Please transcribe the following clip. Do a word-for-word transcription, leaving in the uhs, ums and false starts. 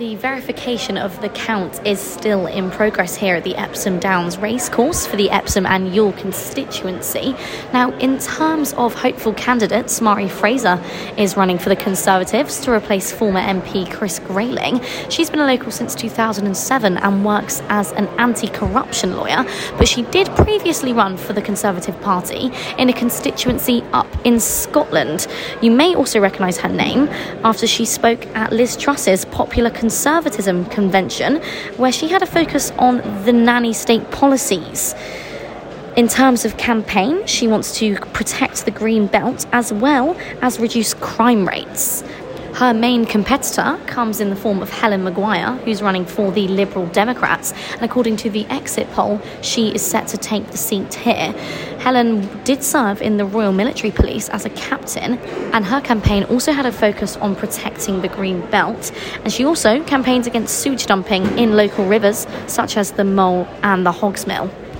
The verification of the count is still in progress here at the Epsom Downs Racecourse for the Epsom and Ewell constituency. Now, in terms of hopeful candidates, Mari Fraser is running for the Conservatives to replace former M P Chris Grayling. She's been a local since two thousand seven and works as an anti-corruption lawyer, but she did previously run for the Conservative Party in a constituency up in Scotland. You may also recognise her name after she spoke at Liz Truss's Popular Conservatism Convention, where she had a focus on the nanny state policies. In terms of campaign, she wants to protect the green belt as well as reduce crime rates. Her main competitor comes in the form of Helen Maguire, who's running for the Liberal Democrats, and according to the exit poll, she is set to take the seat here. Helen did serve in the Royal Military Police as a captain, and her campaign also had a focus on protecting the green belt, and she also campaigns against sewage dumping in local rivers such as the Mole and the Hogsmill.